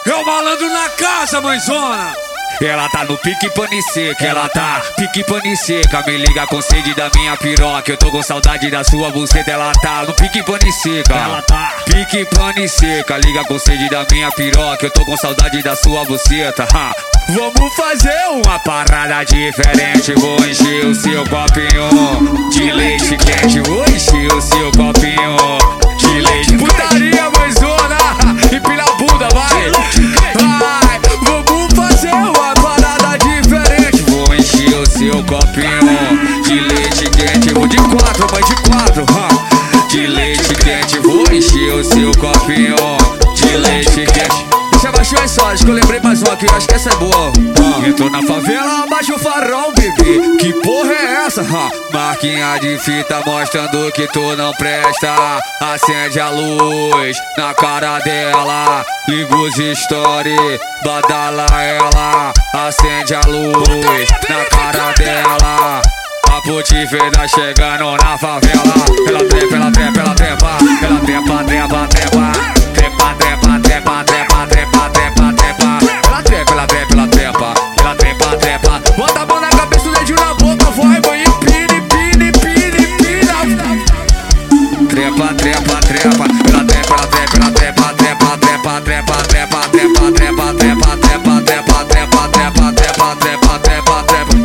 É o malandro na casa, mãezona. Ela tá no pique pane seca, ela tá pique pane seca. Me liga com sede da minha piroca, eu tô com saudade da sua buceta. Ela tá no pique pane seca, ela tá pique pane seca. Liga com sede da minha piroca, eu tô com saudade da sua buceta. Vamos fazer uma parada diferente. Vou encher o seu copinho de leite quente. Vou encher o seu copinho de leite. Putaria, mãezona, empilha a bunda, vai. Vai, vamos fazer uma parada diferente. Vou encher o seu copinho de leite quente. Vou de quatro, vai de quatro, de leite quente. Vou encher o seu copinho de leite quente. Deixa abaixo as só, acho que eu lembrei mais uma aqui, acho que essa é boa. Entrou na favela, abaixa o farol, bebê. Que porra é essa? Marquinha de fita mostrando que tu não presta. Acende a luz na cara dela. Liga os stories, badala ela. Acende a luz na cara dela. A putifeira chegando na favela. Ela trepa, ela trepa, ela trepa. Ela trepa, trepa, trepa. Trepa, trepa, trepa, trepa, trepa, trepa, trepa. Ela trepa, ela trepa, ela trepa. Ela trepa, trepa. Bota a mão na cabeça, o dedinho na boca. Vai, vai, empina, empina, empina, empina. Trepa, trepa, trepa. Ela trepa, ela trepa, ela trepa, trepa, trepa, trepa, trepa, trepa, trepa, trepa, trepa, trepa, trepa, trepa, trepa, trepa, trepa, trepa.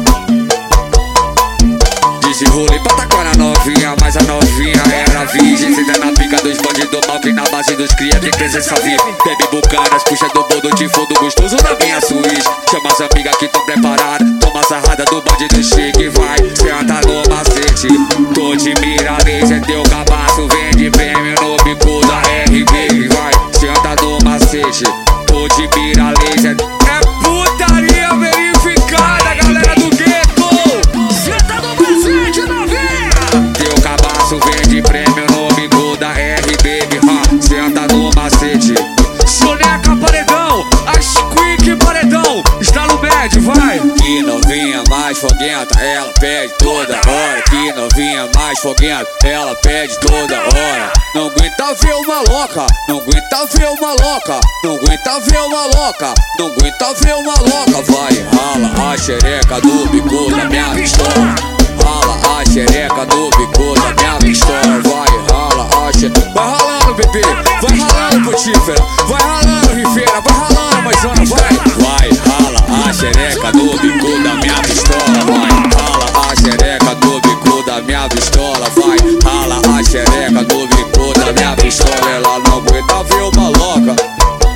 Desenrolei pra tacar na novinha, mas a novinha era virgem. Senta na pica dos bandidos mal que na base dos cria tem presença VIP. Bebe bucanas, puxa do boldo de fundo gostoso na minha suíte. Chama as amigas que tão preparadas, toma a sarrada do bandido chique. Vai, senta no macete, tô de mira laser. Teu cabaço vende prêmio no bico da RB. Vai, senta no macete, tô de mira laser. É putaria verificada, galera do gueto. Senta no macete, novinha. Teu cabaço vende prêmio no bico da RB. Senta no macete. Soneca paredão, as quick paredão. Está no bad, vai. Que novinha mais foguenta, ela pede toda hora. Que novinha mais foguenta, ela pede toda hora. Não aguenta ver uma louca, não aguenta ver uma louca. Não aguenta ver uma louca, não aguenta ver uma louca. Vai, rala a xereca do bico da minha pistola. Rala a xereca do bico da minha pistola. Vai, rala a xereca. Vai ralando, bebê, vai ralando, putífera. Vai ralando, rifeira, vai ralando, maizona, vai. Vai, rala a xereca do bico da minha pistola. Vai, rala a xereca do bico da minha pistola. Vai, rala a xereca do bico da minha pistola. Ela não aguenta ver uma louca.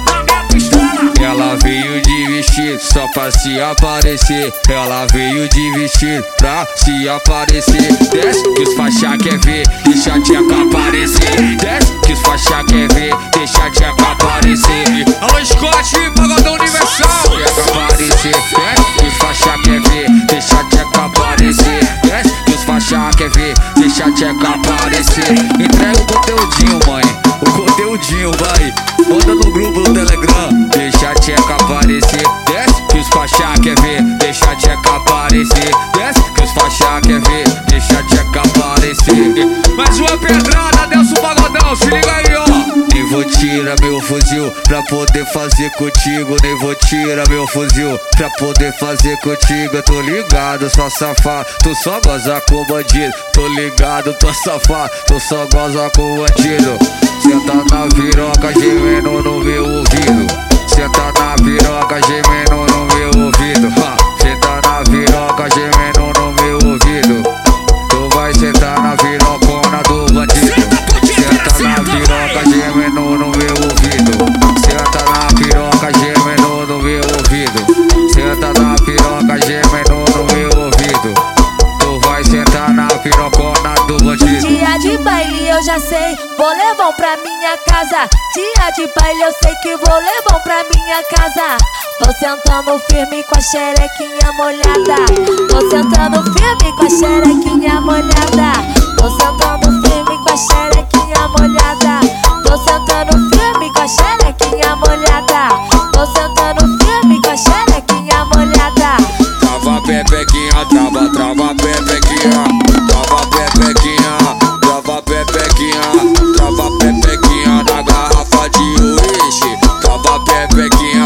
Ela veio de vestido só pra se aparecer. Ela veio de vestido pra se aparecer. Desce que os faixa quer ver, deixa a tcheca aparecer. Desce que os faixa quer ver, deixa a tcheca aparecer. Alô Scott, pagodão universal. Quer aparecer, desce que os faixa quer ver, deixa a tcheca aparecer. Desce que os faixa quer ver, deixa a tcheca aparecer. Entrega o conteúdinho, mãe, o conteúdinho, vai. Bota no grupo do Telegram, deixa a tcheca aparecer. Desce que os faixa quer ver, deixa a tcheca aparecer. Desce que os faixa quer ver, deixa a tcheca aparecer. Mais uma pedrada, Delso Pagodão, se liga aí, ó. Nem vou tirar meu fuzil pra poder fazer contigo. Nem vou tirar meu fuzil pra poder fazer contigo. Eu tô ligado, só safado, tu só goza com bandido. Tô ligado, tô safado, tu só goza com bandido. Senta na piroca, gemendo no meu ouvido. Senta na piroca, gemendo no meu ouvido. Senta na piroca, gemendo no meu ouvido. Tu vai sentar na pirocona do bandido. Senta na piroca, gemendo no meu ouvido. Senta na piroca, gemendo no meu ouvido. Senta na piroca, gemendo no meu ouvido. Tu vai sentar na pirocona do bandido. Dia de baile eu já sei, vou levar pra minha casa. Dia de baile eu sei que vou levar pra minha casa. Tô sentando firme com a xerequinha molhada. Tô sentando firme com a xerequinha molhada. Tô sentando firme com a xerequinha molhada. Tô sentando firme com a xerequinha molhada. Tô sentando firme com a xerequinha molhada. Trava pepequinha, trava, trava pepequinha. Trava pepequinha, trava pepequinha. Trava pepequinha na garrafa de uísque. Trava pepequinha.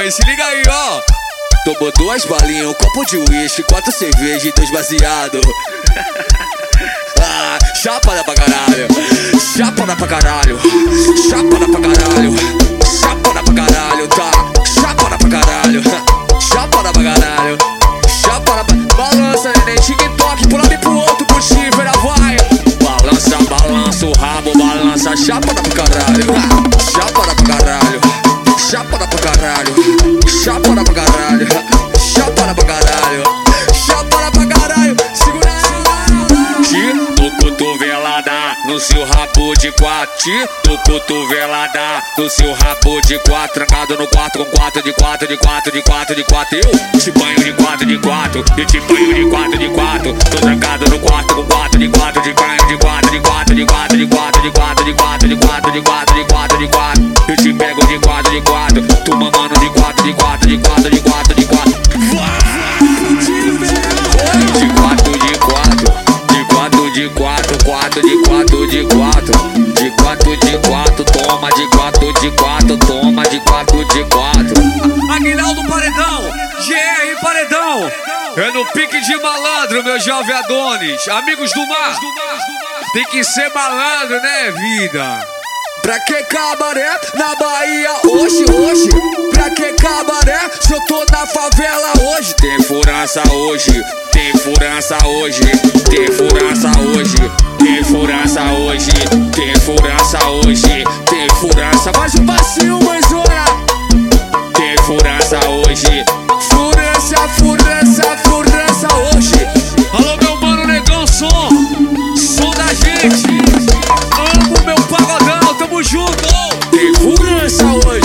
mãe, se liga aí, ó. Tomou 2 balinhas, um copo de uísque, 4 cervejas e 2 baseado. Ah, chapada pra caralho, chapada pra caralho, chapada pra caralho, chapada pra caralho, tá? Chapada pra caralho, chapada pra caralho, chapada pra... Balança, neném, TikTok, pula ali pro outro, pro chifre, vai. Balança, balança o rabo, balança, chapada pra caralho, chapada pra caralho, chapada pra caralho, chapada pra caralho, chapada pra caralho, chapada pra caralho, segura aí. No cotovelada, no seu rabo de 4. No cotovelada, no seu rabo de 4. Trancado no quarto com 4 de 4 de 4 de 4 de 4. Eu te banho de 4 de 4. Eu te banho de 4 de 4. Tô trancado no quarto com 4 de 4 de banho de 4 de 4 de 4 de 4 de 4 de 4 de 4 de 4 de 4 de 4. Eu te pego de 4 de 4. Tu mamando de 4 de 4 de 4 de 4 de 4. De 4 de 4. De 4 de 4, 4 de 4 de 4. De 4 de 4, toma de 4 de 4, toma de 4 de 4. Aguinaldo Paredão, GR Paredão. É no pique de malandro, meu jovem Adonis. Amigos do mar, tem que ser malandro, né, vida? Pra que cabaré na Bahia hoje, hoje? Pra que cabaré se eu tô na favela hoje? Tem furança hoje, tem furança hoje, tem furança hoje, tem furança hoje, tem furança hoje, tem furança. Mais um passinho, mãezona. Tem furança hoje, furança, furança, furança hoje. Alô, meu mano Negão, som da gente. Amo meu pagodão, tamo junto. Tem furança hoje.